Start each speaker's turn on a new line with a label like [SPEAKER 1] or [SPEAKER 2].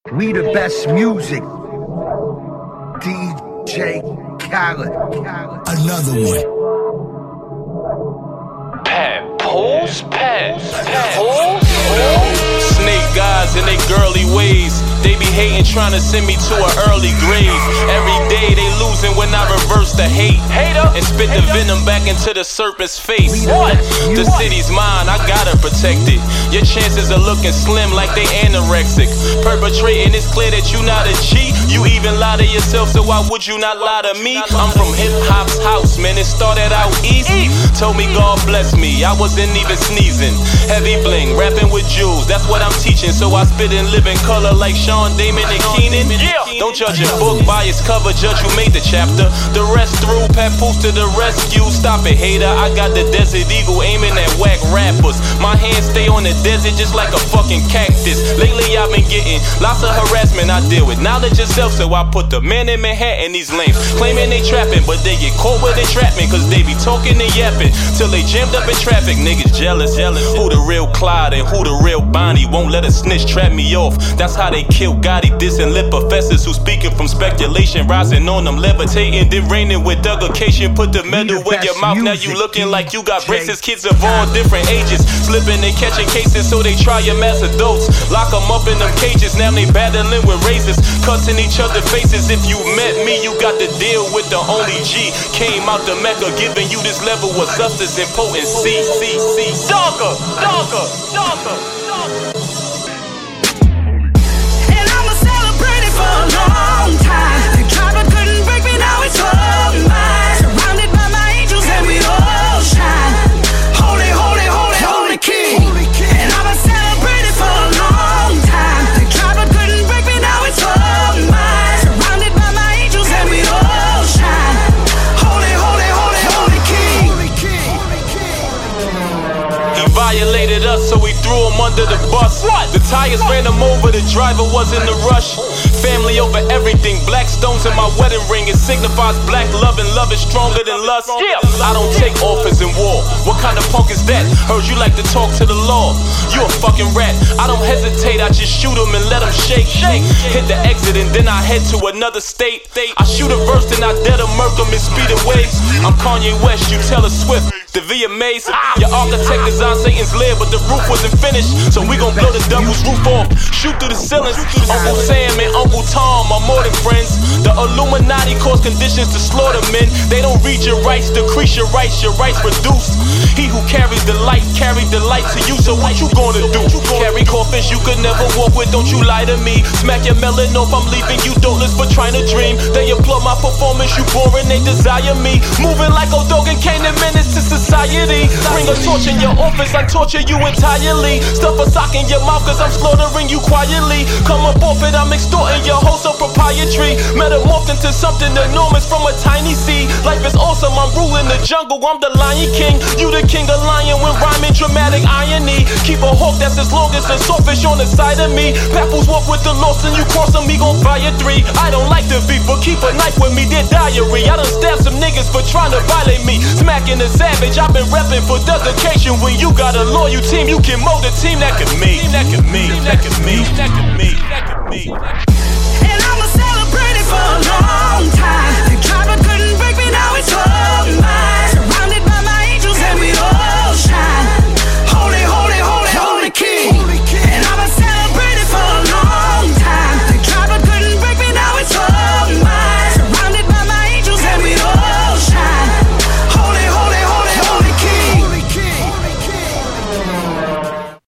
[SPEAKER 1] We the best music. DJ Khaled.
[SPEAKER 2] Another one.
[SPEAKER 3] Pools? Snake guys and they girly ways. They be hating, trying to send me to an early grave. Every day they losing when I reverse the hate and spit the venom back into the serpent's face. The city's mine, I gotta protect it. Your chances are looking slim like they anorexic. Perpetrating, it's clear that you not a G. You even lie to yourself, so why would you not lie to me? I'm from hip-hop's house, man, it started out east. Told me God bless me, I wasn't even sneezing. Heavy bling, rapping with jewels, that's what I'm teaching. So I spit in living color like Sean, Damon, and Keenan. Don't judge a book by its cover, judge who made the chapter. The rest through, Papoose to the rescue. Stop it, hater, I got the Desert Eagle aiming at whack rappers. My hands stay on the desert just like a fucking cactus. Lately I've been getting lots of harassment I deal with. Knowledge yourself, so I put the man in Manhattan, these lames claiming they trapping, but they get caught with entrapment, cause they be talking and yapping till they jammed up in traffic. Niggas jealous. Who the real Clyde and who the real Bonnie? Won't let a snitch trap me off. That's how they kill Gotti, dissing lit professors who speaking from speculation, rising on them, levitating, then raining with duggication. Put the metal in your mouth, now you looking like you got braces. Kids of all different ages, slipping and catching cases, so they try them as adults. Lock them up in them cages, now they battling with razors, cussing each other faces. If you met me, you got to deal with the only G. Came out the Mecca, giving you this level of substance and potency. Darker.
[SPEAKER 4] And I'ma celebrate it for a long time. They tried but couldn't break me, now it's all mine. Surrounded by my angels and we all shine. Holy, holy, holy, holy King. And I'ma celebrate it for a long time. They tried but couldn't break me, now it's all mine. Surrounded by my angels and we all shine. Holy, holy, holy, holy King.
[SPEAKER 3] He violated us, so we threw him under the bus. The tires ran him over, the driver was in a rush. Family over everything, black stones in my wedding ring. It signifies black love, and love is stronger than lust. I don't take offers in war. What kind of punk is that? Heard you like to talk to the law. You a fucking rat. I don't hesitate, I just shoot him and let him shake. Hit the exit and then I head to another state. I shoot a verse and I dead a murk him and speed away. I'm Kanye West, you Taylor Swift. The VMAs, your architect designed Satan's lair, but the roof wasn't finished, so we gon' blow the devil's roof off. Shoot through the ceilings. Uncle Sam and Uncle Tom are more than friends. The Illuminati cause conditions to slaughter men. They don't read your rights, decrease your rights reduced. He who carries the light, carried the light to you, so what you gonna do? Carry coffins you could never walk with, don't you lie to me. Smack your melon off, I'm leaving you thoughtless but trying to dream. They applaud my performance, you boring, they desire me. Moving like old dog and Kane and menace to society. Bring a torch in your office, I torture you entirely. Stuff a sock in your mouth cause I'm slaughtering you quietly. Come up off it, I'm extorting your wholesale proprietary. Metamorphed into something enormous from a tiny seed. Life is awesome, I'm ruling the jungle, I'm the Lion King. You the king of lion when rhyming dramatic irony. Keep a hawk that's as long as the swordfish on the side of me. Papoose walk with the lost and you cross them, me gon' fire 3. I don't like the beef, but keep a knife with me, their diary. I done stabbed some niggas for trying to violate me. Smacking the savage, I've been repping for dedication. When you got a loyal team, you can mold a team that could me.